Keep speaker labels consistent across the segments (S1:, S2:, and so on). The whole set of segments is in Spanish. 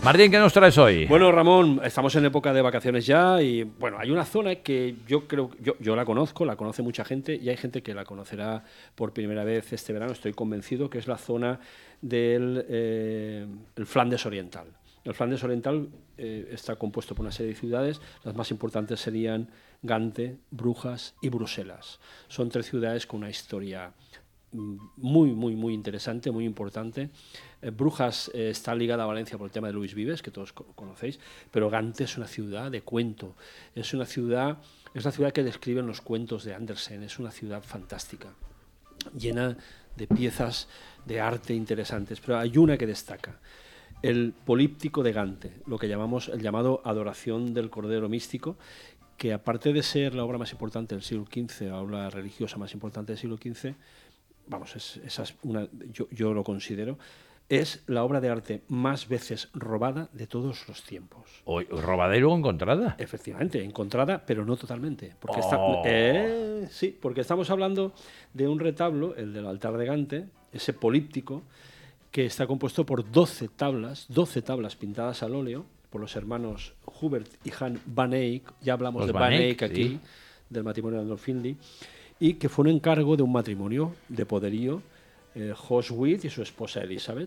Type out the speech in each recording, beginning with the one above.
S1: Martín, ¿qué nos traes hoy?
S2: Bueno, Ramón, estamos en época de vacaciones ya y bueno, hay una zona que yo creo, yo la conozco, la conoce mucha gente y hay gente que la conocerá por primera vez este verano, estoy convencido, que es la zona del el Flandes Oriental. El Flandes Oriental está compuesto por una serie de ciudades, las más importantes serían Gante, Brujas y Bruselas. Son tres ciudades con una historia muy interesante, muy importante. Brujas está ligada a Valencia por el tema de Luis Vives, que todos conocéis, pero Gante es una ciudad de cuento, es la ciudad que describen los cuentos de Andersen, es una ciudad fantástica, llena de piezas de arte interesantes, pero hay una que destaca. El políptico de Gante, lo que llamamos el llamado Adoración del Cordero Místico, que aparte de ser la obra más importante del siglo XV, la obra religiosa más importante del siglo XV, vamos, yo lo considero, es la obra de arte más veces robada de todos los tiempos.
S1: ¿Robadera o encontrada?
S2: Efectivamente, encontrada, pero no totalmente. Porque sí, porque estamos hablando de un retablo, el del altar de Gante, ese políptico, que está compuesto por 12 tablas pintadas al óleo por los hermanos Hubert y Han van Eyck. Ya hablamos de Van Eyck aquí, sí, del matrimonio de Andolfini, y que fue un encargo de un matrimonio de poderío, Jos Witt y su esposa Elizabeth.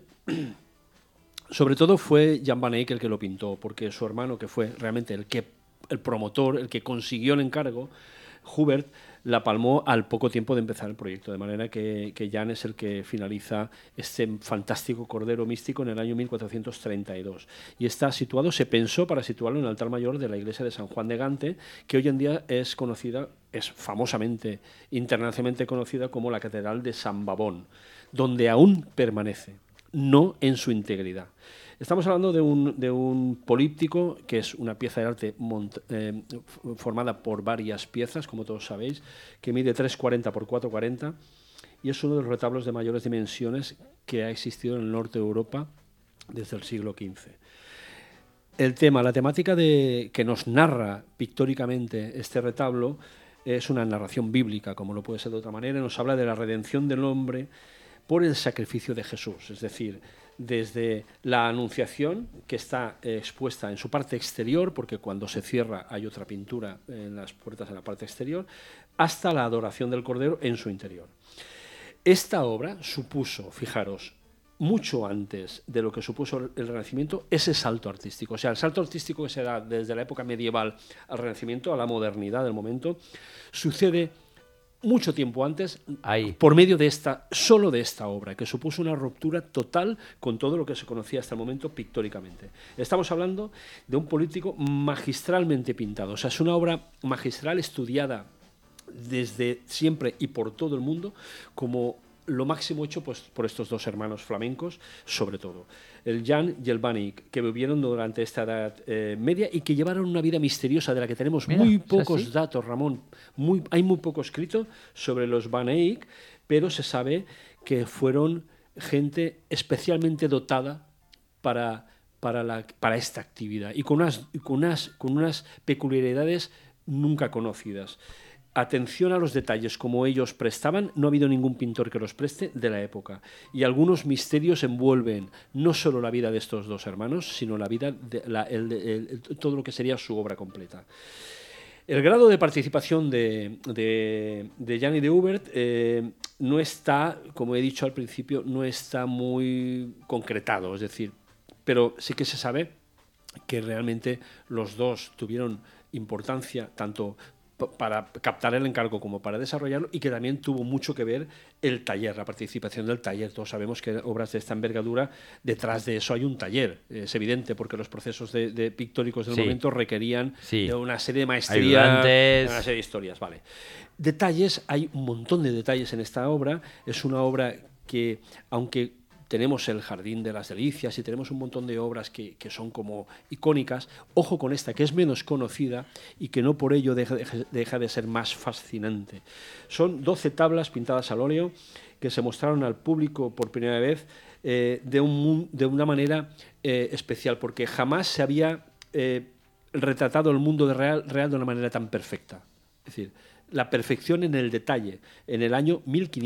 S2: Sobre todo fue Jan van Eyck el que lo pintó, porque su hermano, que fue realmente el promotor, el que consiguió el encargo, Hubert, la palmó al poco tiempo de empezar el proyecto, de manera que Jan es el que finaliza este fantástico Cordero Místico en el año 1432. Y está situado, se pensó para situarlo en el altar mayor de la iglesia de San Juan de Gante, que hoy en día es conocida, es famosamente, internacionalmente conocida como la Catedral de San Bavón, donde aún permanece, no en su integridad. Estamos hablando de un políptico, que es una pieza de arte formada por varias piezas, como todos sabéis, que mide 3,40 por 4,40 y es uno de los retablos de mayores dimensiones que ha existido en el norte de Europa desde el siglo XV. La temática que nos narra pictóricamente este retablo es una narración bíblica, como no puede ser de otra manera. Nos habla de la redención del hombre por el sacrificio de Jesús, es decir, desde la Anunciación, que está expuesta en su parte exterior, porque cuando se cierra hay otra pintura en las puertas en la parte exterior, hasta la adoración del Cordero en su interior. Esta obra supuso, fijaros, mucho antes de lo que supuso el Renacimiento, ese salto artístico. O sea, el salto artístico que se da desde la época medieval al Renacimiento, a la modernidad del momento, sucede mucho tiempo antes, por medio de solo de esta obra, que supuso una ruptura total con todo lo que se conocía hasta el momento pictóricamente. Estamos hablando de un políptico magistralmente pintado, o sea, es una obra magistral estudiada desde siempre y por todo el mundo como lo máximo hecho pues, por estos dos hermanos flamencos, sobre todo, el Jan y el Van Eyck, que vivieron durante esta edad media y que llevaron una vida misteriosa de la que tenemos muy pocos datos, Ramón. Hay muy poco escrito sobre los Van Eyck, pero se sabe que fueron gente especialmente dotada para esta actividad y con unas peculiaridades nunca conocidas. Atención a los detalles, como ellos prestaban, no ha habido ningún pintor que los preste de la época. Y algunos misterios envuelven no solo la vida de estos dos hermanos, sino la vida todo lo que sería su obra completa. El grado de participación de Jan y de Hubert no está, como he dicho al principio, no está muy concretado, es decir, pero sí que se sabe que realmente los dos tuvieron importancia tanto para captar el encargo como para desarrollarlo, y que también tuvo mucho que ver el taller, la participación del taller. Todos sabemos que obras de esta envergadura, detrás de eso hay un taller, es evidente, porque los procesos de pictóricos del momento requerían de una serie de maestría, de una serie de historias. Vale. Detalles, hay un montón de detalles en esta obra. Es una obra que, aunque tenemos el Jardín de las Delicias y tenemos un montón de obras que son como icónicas, ojo con esta, que es menos conocida y que no por ello deja de ser más fascinante. Son 12 tablas pintadas al óleo que se mostraron al público por primera vez de una manera especial, porque jamás se había retratado el mundo real de una manera tan perfecta. Es decir, la perfección en el detalle, en el año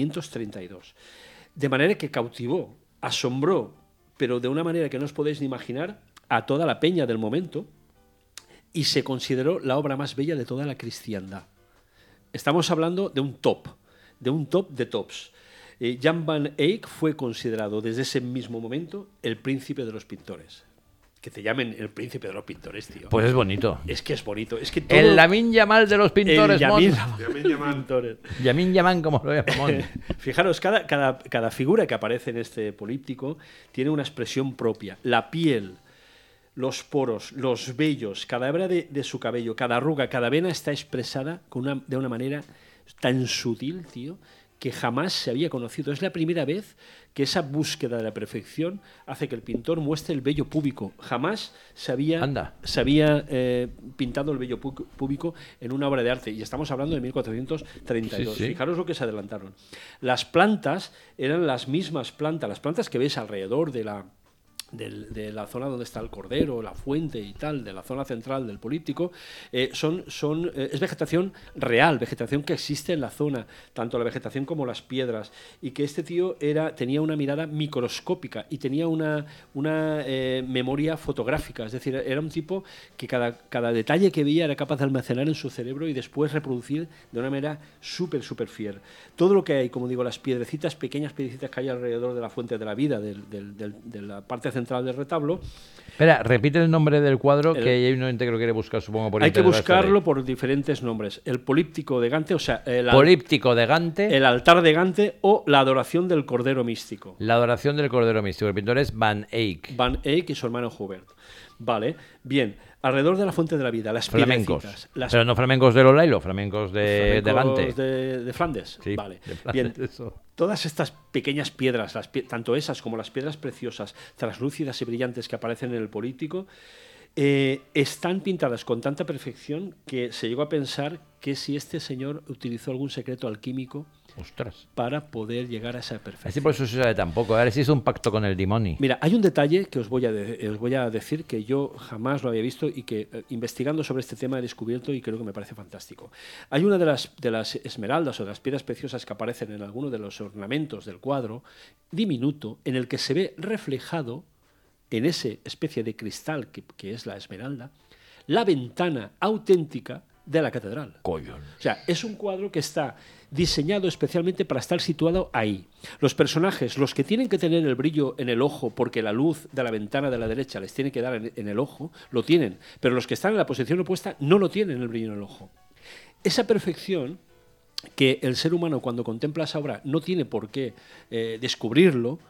S2: 1532. De manera que cautivó, asombró, pero de una manera que no os podéis ni imaginar, a toda la peña del momento y se consideró la obra más bella de toda la cristiandad. Estamos hablando de un top de tops. Jan van Eyck fue considerado desde ese mismo momento el príncipe de los pintores. Que te llamen el príncipe de los pintores, tío.
S1: Pues es bonito.
S2: Es que es bonito. Es que todo...
S1: El Lamine Yamal de los pintores,
S2: Lamine
S1: Yamal. Lamine Yamal, como lo llamamos.
S2: Fijaros, cada figura que aparece en este políptico tiene una expresión propia. La piel, los poros, los vellos, cada hebra de su cabello, cada arruga, cada vena está expresada de una manera tan sutil, tío, que jamás se había conocido. Es la primera vez que esa búsqueda de la perfección hace que el pintor muestre el vello púbico. Jamás se había pintado el vello púbico en una obra de arte. Y estamos hablando de 1432. Sí. Fijaros lo que se adelantaron. Las plantas eran las mismas plantas, las plantas que ves alrededor de la zona donde está el Cordero, la fuente y tal, de la zona central del políptico, es vegetación real, vegetación que existe en la zona, tanto la vegetación como las piedras, y que este tío tenía una mirada microscópica y tenía una memoria fotográfica, es decir, era un tipo que cada detalle que veía era capaz de almacenar en su cerebro y después reproducir de una manera súper fiel. Todo lo que hay, como digo, las pequeñas piedrecitas que hay alrededor de la fuente de la vida, de la parte central del retablo.
S1: Espera, repite el nombre del cuadro, que hay un oyente que lo quiere buscar, supongo, por
S2: internet. Hay que buscarlo por diferentes nombres. El políptico de Gante, o sea...
S1: políptico de Gante.
S2: El altar de Gante o la adoración del Cordero Místico.
S1: La adoración del Cordero Místico. El pintor es Van Eyck.
S2: Van Eyck y su hermano Hubert. Vale, bien. Alrededor de la fuente de la vida, las
S1: flamencos. Pero no flamencos de Lolailo, flamencos de Gante.
S2: De Flandes.
S1: Sí,
S2: vale.
S1: de Flandes,
S2: bien.
S1: Eso.
S2: Todas estas pequeñas piedras, tanto esas como las piedras preciosas, translúcidas y brillantes que aparecen en el políptico, están pintadas con tanta perfección que se llegó a pensar que si este señor utilizó algún secreto alquímico para poder llegar a esa perfección.
S1: Así por eso se sabe tampoco. A ver si hizo un pacto con el demonio.
S2: Mira, hay un detalle que os voy a decir que yo jamás lo había visto y que investigando sobre este tema he descubierto y creo que me parece fantástico. Hay una de las esmeraldas o de las piedras preciosas que aparecen en alguno de los ornamentos del cuadro, diminuto, en el que se ve reflejado en esa especie de cristal que es la esmeralda, la ventana auténtica de la catedral.
S1: Coño.
S2: O sea, es un cuadro que está diseñado especialmente para estar situado ahí. Los personajes, los que tienen que tener el brillo en el ojo porque la luz de la ventana de la derecha les tiene que dar en el ojo, lo tienen, pero los que están en la posición opuesta no lo tienen el brillo en el ojo. Esa perfección que el ser humano cuando contempla esa obra no tiene por qué descubrirlo,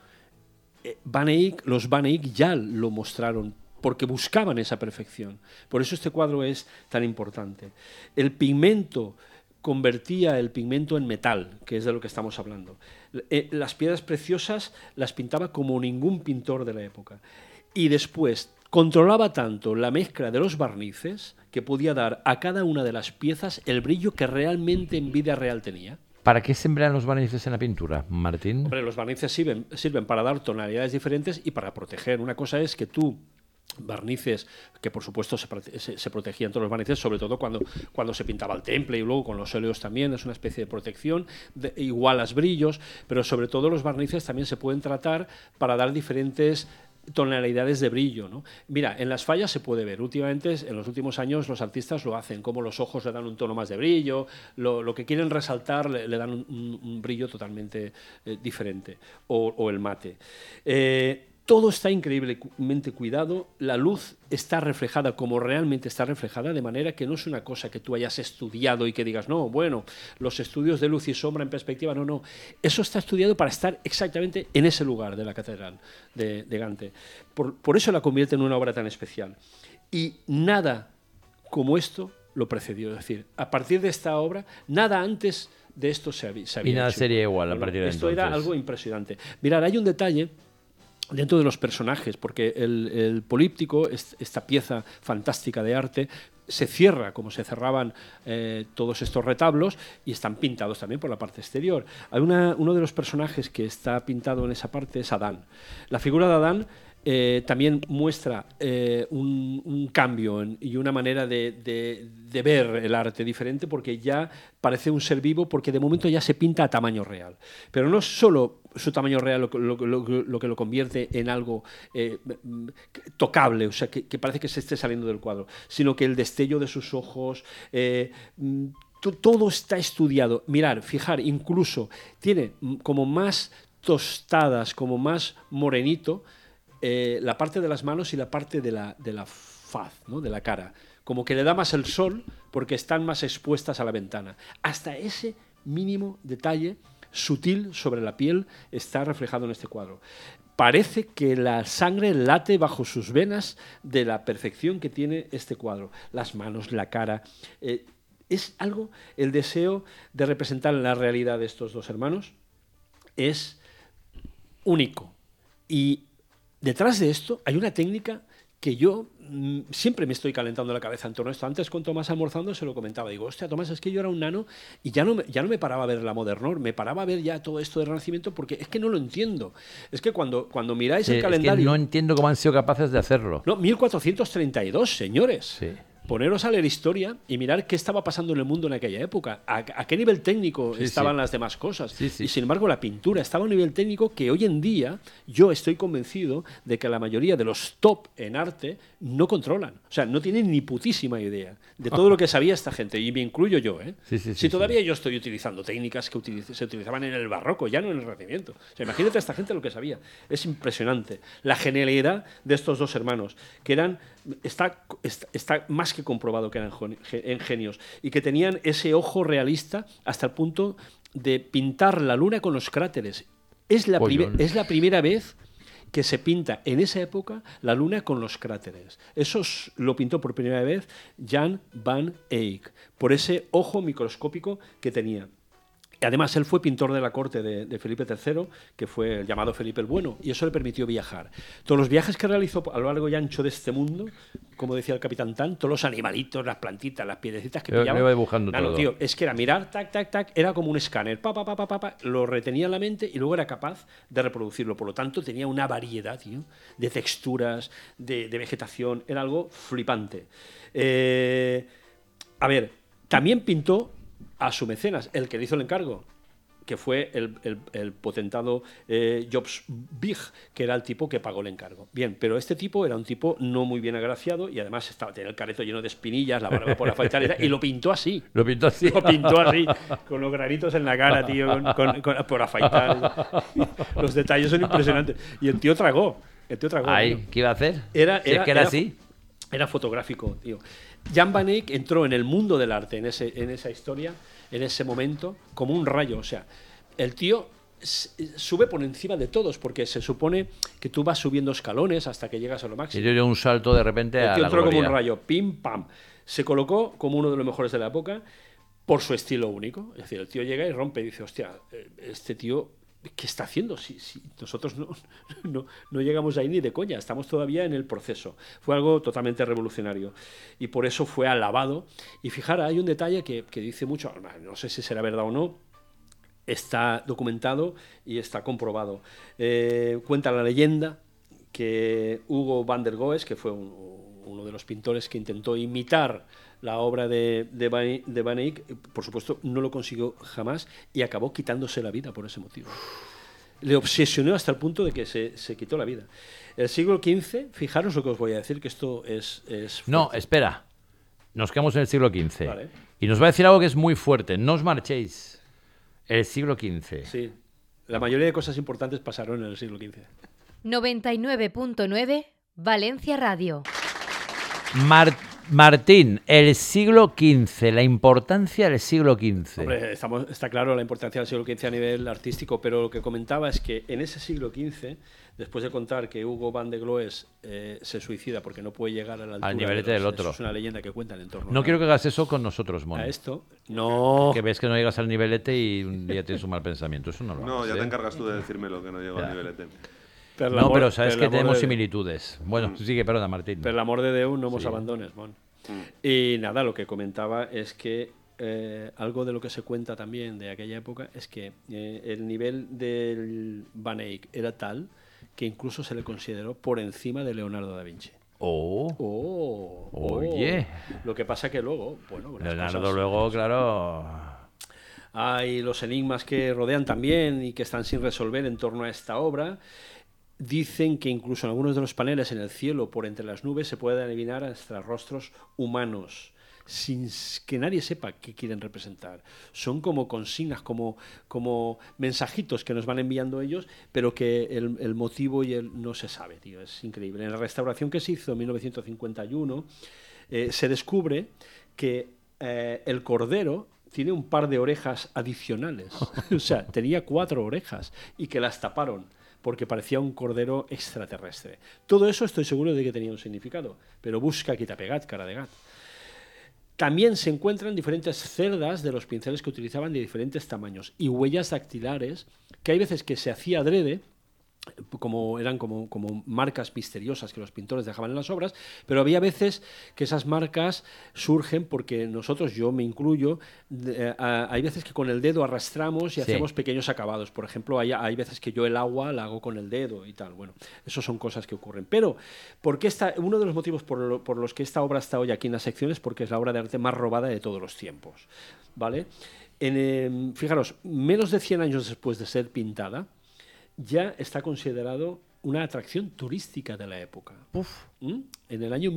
S2: los Van Eyck ya lo mostraron porque buscaban esa perfección. Por eso este cuadro es tan importante. El pigmento convertía el pigmento en metal, que es de lo que estamos hablando. Las piedras preciosas las pintaba como ningún pintor de la época. Y después controlaba tanto la mezcla de los barnices que podía dar a cada una de las piezas el brillo que realmente en vida real tenía.
S1: ¿Para qué se emplean los barnices en la pintura, Martín?
S2: Hombre, los barnices sirven para dar tonalidades diferentes y para proteger. Una cosa es que tú barnices, que por supuesto se protegían todos los barnices, sobre todo cuando se pintaba el temple y luego con los óleos también, es una especie de protección, igualas brillos, pero sobre todo los barnices también se pueden tratar para dar diferentes tonalidades de brillo, ¿no? Mira, en las fallas se puede ver, últimamente, en los últimos años los artistas lo hacen, como los ojos le dan un tono más de brillo, lo que quieren resaltar le dan un brillo totalmente diferente, o el mate. Todo está increíblemente cuidado, la luz está reflejada como realmente está reflejada, de manera que no es una cosa que tú hayas estudiado y que digas, no, bueno, los estudios de luz y sombra en perspectiva, no. Eso está estudiado para estar exactamente en ese lugar de la catedral de Gante. Por eso la convierte en una obra tan especial. Y nada como esto lo precedió. Es decir, a partir de esta obra, nada antes de esto se había
S1: y nada
S2: hecho.
S1: sería igual a partir de
S2: esto
S1: entonces.
S2: Era algo impresionante. Mirad, hay un detalle dentro de los personajes, porque el políptico, esta pieza fantástica de arte, se cierra como se cerraban todos estos retablos y están pintados también por la parte exterior. Hay uno de los personajes que está pintado en esa parte es Adán. La figura de Adán también muestra un cambio y una manera de ver el arte diferente, porque ya parece un ser vivo, porque de momento ya se pinta a tamaño real. Pero no es solo su tamaño real lo que lo convierte en algo tocable, o sea, que parece que se esté saliendo del cuadro, sino que el destello de sus ojos... todo está estudiado. Mirar, fijar, incluso tiene como más tostadas, como más morenito, la parte de las manos y la parte de la faz, ¿no? De la cara. Como que le da más el sol porque están más expuestas a la ventana. Hasta ese mínimo detalle sutil sobre la piel está reflejado en este cuadro. Parece que la sangre late bajo sus venas de la perfección que tiene este cuadro. Las manos, la cara... es algo, el deseo de representar la realidad de estos dos hermanos es único. Y detrás de esto hay una técnica que yo siempre me estoy calentando la cabeza en torno a esto. Antes con Tomás almorzando se lo comentaba. Digo, hostia, Tomás, es que yo era un nano y ya no me paraba a ver la Modernor, me paraba a ver ya todo esto del Renacimiento porque es que no lo entiendo. Es que cuando miráis el calendario...
S1: Es que no entiendo cómo han sido capaces de hacerlo.
S2: No, 1432, señores.
S1: Sí.
S2: Poneros a leer historia y mirar qué estaba pasando en el mundo en aquella época, a qué nivel técnico estaban las demás cosas. Y sin embargo la pintura estaba a un nivel técnico que hoy en día yo estoy convencido de que la mayoría de los top en arte no controlan. O sea, no tienen ni putísima idea de todo lo que sabía esta gente, y me incluyo yo. Si todavía yo estoy utilizando técnicas que se utilizaban en el barroco, ya no en el Renacimiento. O sea, imagínate a esta gente lo que sabía. Es impresionante. La genialidad de estos dos hermanos, que eran... Está más que comprobado que eran genios y que tenían ese ojo realista hasta el punto de pintar la luna con los cráteres. Es la primera vez que se pinta en esa época la luna con los cráteres. Eso lo pintó por primera vez Jan van Eyck, por ese ojo microscópico que tenía. Además, él fue pintor de la corte de Felipe III, que fue el llamado Felipe el Bueno, y eso le permitió viajar. Todos los viajes que realizó a lo largo y ancho de este mundo, como decía el capitán Tan, todos los animalitos, las plantitas, las piedrecitas que pillaba...
S1: Me iba dibujando todo.
S2: Tío, es que era mirar, tac, tac, tac, era como un escáner, lo retenía en la mente y luego era capaz de reproducirlo. Por lo tanto, tenía una variedad, tío, de texturas, de vegetación, era algo flipante. A ver, también pintó a su mecenas, el que le hizo el encargo, que fue el potentado Jobs Big, que era el tipo que pagó el encargo. Bien, pero este tipo era un tipo no muy bien agraciado y además tenía el careto lleno de espinillas, la barba por afeitar y lo pintó así.
S1: Lo pintó así,
S2: con los granitos en la cara, tío, por afeitar. Los detalles son impresionantes. Y el tío tragó.
S1: Ay, ¿qué iba a hacer?
S2: Era
S1: así.
S2: Era fotográfico, tío. Jan van Eyck entró en el mundo del arte en esa historia, en ese momento, como un rayo. O sea, el tío sube por encima de todos, porque se supone que tú vas subiendo escalones hasta que llegas a lo máximo.
S1: Y dio un salto de repente a la gloria.
S2: El tío entró como un rayo, pim, pam. Se colocó como uno de los mejores de la época por su estilo único. Es decir, el tío llega y rompe y dice, hostia, este tío... ¿Qué está haciendo? Si nosotros no llegamos ahí ni de coña, estamos todavía en el proceso. Fue algo totalmente revolucionario y por eso fue alabado. Y fijar, hay un detalle que dice mucho, no sé si será verdad o no, está documentado y está comprobado. Cuenta la leyenda que Hugo van der Goes, que fue uno de los pintores que intentó imitar la obra de Van Eyck, por supuesto, no lo consiguió jamás y acabó quitándose la vida por ese motivo. Le obsesionó hasta el punto de que se quitó la vida. El siglo XV, fijaros lo que os voy a decir, que esto es
S1: no, espera. Nos quedamos en el siglo XV.
S2: Vale.
S1: Y nos va a decir algo que es muy fuerte. No os marchéis. El siglo XV.
S2: Sí. La mayoría de cosas importantes pasaron en el siglo XV.
S3: 99.9 Valencia Radio.
S1: Martín, el siglo XV, la importancia del siglo XV.
S2: Hombre, está claro la importancia del siglo XV a nivel artístico, pero lo que comentaba es que en ese siglo XV, después de contar que Hugo van der Goes se suicida porque no puede llegar a la altura
S1: al nivelete del otro.
S2: Eso es una leyenda que cuenta en el entorno.
S1: No quiero que hagas eso con nosotros, Mon.
S2: A esto, no.
S1: Que ves que no llegas al nivelete y un día tienes un mal pensamiento. Eso no lo hagas.
S4: No, ya te encargas tú de decírmelo, que no llego al nivelete.
S1: Pero sabes que tenemos similitudes. Bueno, sigue, perdona, Martín.
S2: Per l'amor de Déu, no nos abandones, Mon. Y nada, lo que comentaba es que algo de lo que se cuenta también de aquella época es que el nivel del Van Eyck era tal que incluso se le consideró por encima de Leonardo da Vinci.
S1: Oye.
S2: Lo que pasa que luego, bueno, las
S1: Leonardo
S2: cosas-
S1: luego, claro.
S2: hay los enigmas que rodean también y que están sin resolver en torno a esta obra. Dicen que incluso en algunos de los paneles en el cielo, por entre las nubes, se pueden adivinar hasta rostros humanos, sin que nadie sepa qué quieren representar. Son como consignas, como mensajitos que nos van enviando ellos, pero que el motivo no se sabe, tío. Es increíble. En la restauración que se hizo en 1951, se descubre que el cordero tiene un par de orejas adicionales. O sea, tenía 4 orejas y que las taparon porque parecía un cordero extraterrestre. Todo eso estoy seguro de que tenía un significado, pero busca quitapegat, cara de gat. También se encuentran diferentes cerdas de los pinceles que utilizaban de diferentes tamaños y huellas dactilares que hay veces que se hacía adrede, eran como marcas misteriosas que los pintores dejaban en las obras, pero había veces que esas marcas surgen porque nosotros, yo me incluyo, hay veces que con el dedo arrastramos y hacemos pequeños acabados. Por ejemplo, hay veces que yo el agua la hago con el dedo y tal. Bueno, eso son cosas que ocurren. Pero, ¿por qué uno de los motivos por los que esta obra está hoy aquí en la sección es porque es la obra de arte más robada de todos los tiempos, ¿vale? Fijaros, menos de 100 años después de ser pintada, ya está considerado una atracción turística de la época. En el año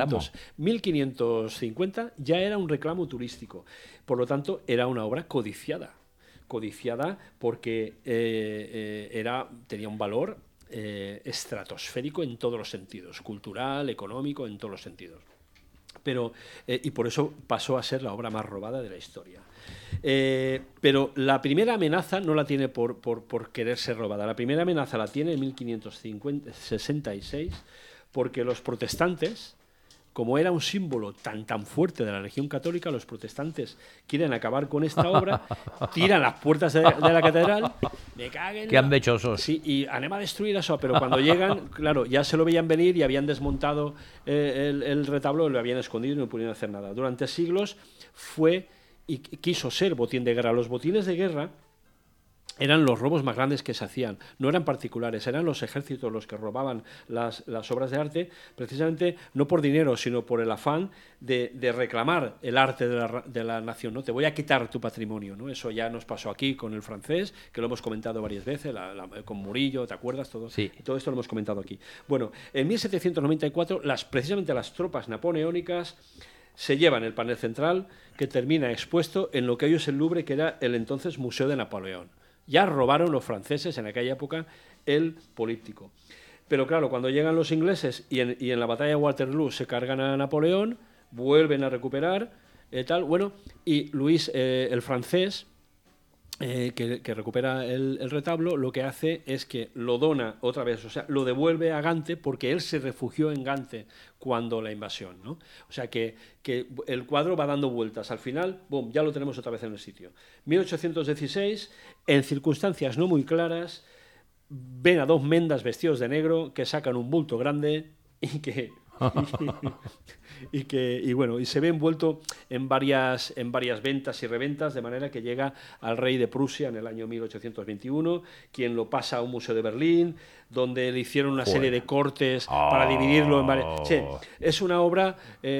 S2: 1550 ya era un reclamo turístico. Por lo tanto, era una obra codiciada. Codiciada porque tenía un valor estratosférico en todos los sentidos, cultural, económico, en todos los sentidos. Y por eso pasó a ser la obra más robada de la historia. Pero la primera amenaza no la tiene por querer ser robada. La primera amenaza la tiene en 1566 porque los protestantes, como era un símbolo tan fuerte de la religión católica, los protestantes quieren acabar con esta obra, tiran las puertas de la catedral, me caguen.
S1: Qué ambechosos.
S2: Sí, y anem a destruir eso, pero cuando llegan, claro, ya se lo veían venir y habían desmontado el retablo, lo habían escondido y no pudieron hacer nada. Durante siglos fue y quiso ser botín de guerra. Los botines de guerra eran los robos más grandes que se hacían, no eran particulares, eran los ejércitos los que robaban las obras de arte, precisamente no por dinero, sino por el afán de reclamar el arte de la nación, ¿no? Te voy a quitar tu patrimonio, ¿no? Eso ya nos pasó aquí con el francés, que lo hemos comentado varias veces, con Murillo, ¿te acuerdas? Todo esto lo hemos comentado aquí. Bueno, en 1794, precisamente las tropas napoleónicas se llevan el panel central, que termina expuesto en lo que hoy es el Louvre, que era el entonces Museo de Napoleón. Ya robaron los franceses en aquella época el políptico. Pero claro, cuando llegan los ingleses y en la batalla de Waterloo se cargan a Napoleón, vuelven a recuperar, y Luis, el francés, que recupera el retablo, lo que hace es que lo dona otra vez, o sea, lo devuelve a Gante porque él se refugió en Gante cuando la invasión, ¿no? O sea, que el cuadro va dando vueltas. Al final, ¡bum!, ya lo tenemos otra vez en el sitio. 1816, en circunstancias no muy claras, ven a 2 mendas vestidos de negro que sacan un bulto grande y que... y se ve envuelto en varias ventas y reventas, de manera que llega al rey de Prusia en el año 1821, quien lo pasa a un museo de Berlín, donde le hicieron una serie de cortes para dividirlo en varias... Sí, es una obra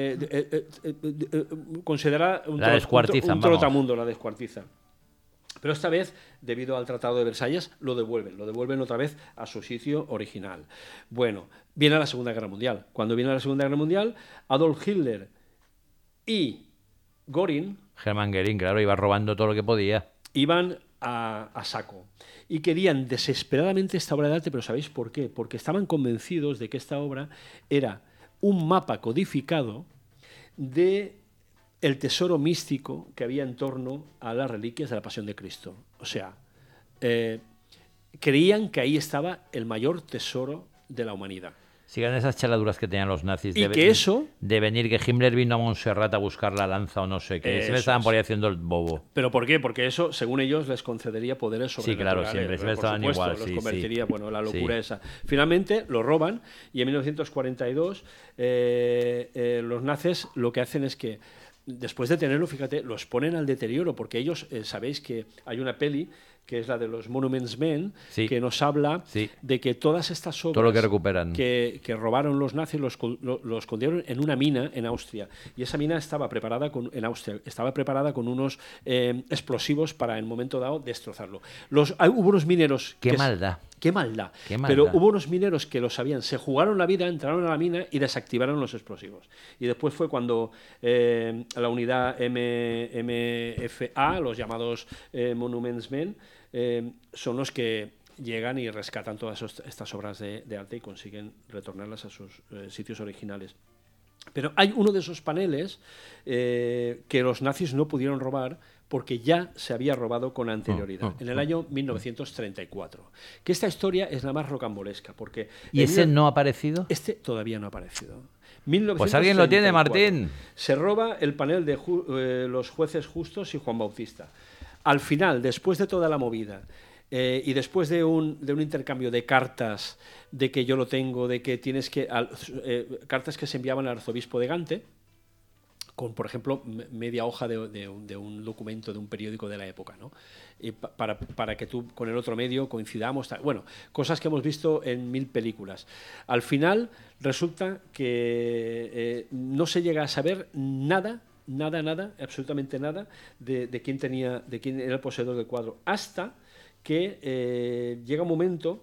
S2: considerada un trotamundo, la descuartiza. Pero esta vez, debido al Tratado de Versalles, lo devuelven otra vez a su sitio original. Bueno, viene la Segunda Guerra Mundial. Cuando viene la Segunda Guerra Mundial, Adolf Hitler y Göring...
S1: Hermann Göring, claro, iba robando todo lo que podía.
S2: Iban a saco. Y querían desesperadamente esta obra de arte, pero ¿sabéis por qué? Porque estaban convencidos de que esta obra era un mapa codificado de el tesoro místico que había en torno a las reliquias de la Pasión de Cristo. O sea, creían que ahí estaba el mayor tesoro de la humanidad.
S1: Sigan esas chaladuras que tenían los nazis
S2: y
S1: de venir, que Himmler vino a Montserrat a buscar la lanza o no sé qué. Se me estaban por ahí haciendo el bobo.
S2: ¿Pero por qué? Porque eso, según ellos, les concedería poderes sobrenaturales.
S1: Sí, claro, siempre estaban igual.
S2: Los convertiría, la locura esa. Finalmente lo roban y en 1942 los nazis lo que hacen es que después de tenerlo, fíjate, los ponen al deterioro, porque ellos, sabéis que hay una peli que es la de los Monuments Men,
S1: Sí.
S2: que nos habla
S1: Sí.
S2: de que todas estas obras
S1: Todo lo que recuperan.
S2: que robaron los nazis los escondieron en una mina en Austria. Y esa mina estaba preparada en Austria, estaba preparada con unos explosivos para en el momento dado destrozarlo. Hubo unos mineros...
S1: Qué maldad.
S2: Qué maldad.
S1: Qué maldad.
S2: Pero hubo unos mineros que lo sabían, se jugaron la vida, entraron a la mina y desactivaron los explosivos. Y después fue cuando la unidad MFA, los llamados Monuments Men, son los que llegan y rescatan todas estas obras de arte y consiguen retornarlas a sus sitios originales. Pero hay uno de esos paneles que los nazis no pudieron robar porque ya se había robado con anterioridad, en el año 1934. Que esta historia es la más rocambolesca, porque...
S1: ¿Y ese no ha aparecido?
S2: Este todavía no ha aparecido.
S1: Pues alguien lo tiene,
S2: 1934.
S1: Martín.
S2: Se roba el panel de los jueces justos y Juan Bautista. Al final, después de toda la movida, y después de un intercambio de cartas, de que yo lo tengo, de que tienes que... cartas que se enviaban al arzobispo de Gante, con, por ejemplo, media hoja de un documento de un periódico de la época, ¿no? Y para que tú con el otro medio coincidamos. Bueno, cosas que hemos visto en 1000 películas. Al final resulta que no se llega a saber nada, absolutamente nada, de quién era el poseedor del cuadro, hasta que llega un momento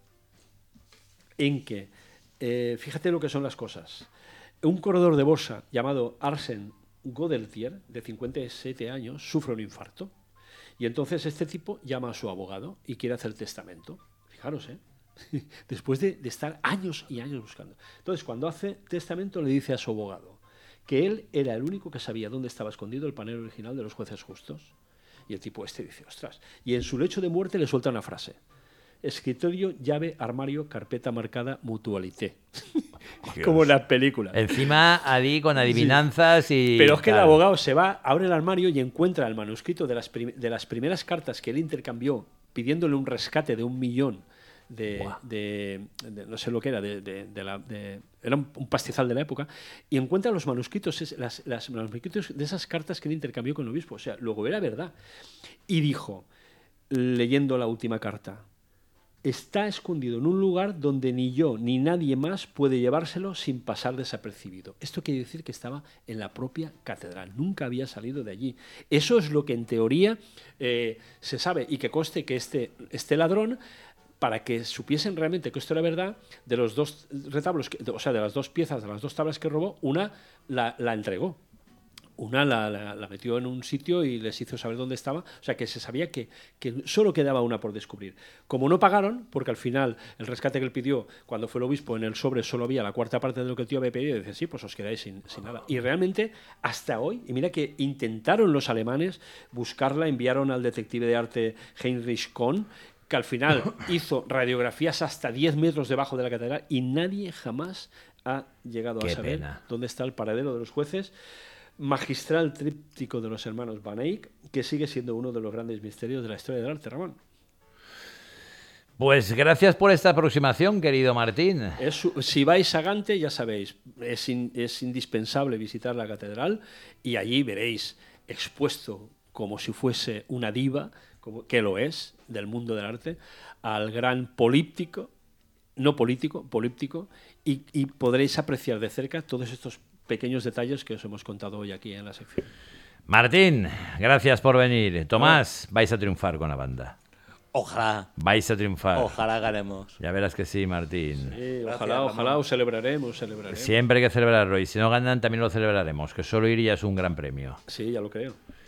S2: en que, fíjate lo que son las cosas. Un corredor de bolsa llamado Arsène Godeltier, de 57 años, sufre un infarto. Y entonces este tipo llama a su abogado y quiere hacer testamento. Fijaros, después de estar años y años buscando. Entonces, cuando hace testamento, le dice a su abogado que él era el único que sabía dónde estaba escondido el panel original de los jueces justos. Y el tipo dice, ostras. Y en su lecho de muerte le suelta una frase. Escritorio, llave, armario, carpeta marcada, mutualité. Como en las películas.
S1: Encima, ahí con adivinanzas y...
S2: Pero es que
S1: tal.
S2: el abogado se va, abre el armario y encuentra el manuscrito de las primeras cartas que él intercambió pidiéndole un rescate de 1 millón de no sé lo que era, era un pastizal de la época, y encuentra los manuscritos, los manuscritos de esas cartas que él intercambió con el obispo. O sea, luego era verdad. Y dijo, leyendo la última carta: está escondido en un lugar donde ni yo ni nadie más puede llevárselo sin pasar desapercibido. Esto quiere decir que estaba en la propia catedral, nunca había salido de allí. Eso es lo que en teoría se sabe, y que conste que este ladrón, para que supiesen realmente que esto era verdad, de los 2 retablos, o sea, de las 2 piezas, de las 2 tablas que robó, una la entregó. Una la metió en un sitio y les hizo saber dónde estaba. O sea, que se sabía que solo quedaba una por descubrir. Como no pagaron, porque al final el rescate que él pidió, cuando fue el obispo, en el sobre solo había la 4ª parte de lo que el tío había pedido, y dice, sí, pues os quedáis sin nada. Y realmente, hasta hoy, y mira que intentaron los alemanes buscarla, enviaron al detective de arte Heinrich Kohn, que al final hizo radiografías hasta 10 metros debajo de la catedral, y nadie jamás ha llegado a saber dónde está el paradero de los jueces. Magistral tríptico de los hermanos Van Eyck, que sigue siendo uno de los grandes misterios de la historia del arte, Ramón.
S1: Pues gracias por esta aproximación, querido Martín.
S2: Si vais a Gante, ya sabéis, es indispensable visitar la catedral, y allí veréis expuesto como si fuese una diva, que lo es, del mundo del arte, al gran políptico, y podréis apreciar de cerca todos estos pequeños detalles que os hemos contado hoy aquí en la sección.
S1: Martín, gracias por venir. Tomás, vais a triunfar con la banda.
S5: Ojalá.
S1: Vais a triunfar.
S5: Ojalá ganemos.
S1: Ya verás que sí, Martín.
S2: Sí, ojalá os celebraremos.
S1: Siempre hay que celebrarlo, y si no ganan también lo celebraremos, que solo ir ya es un gran premio.
S2: Sí, ya lo creo.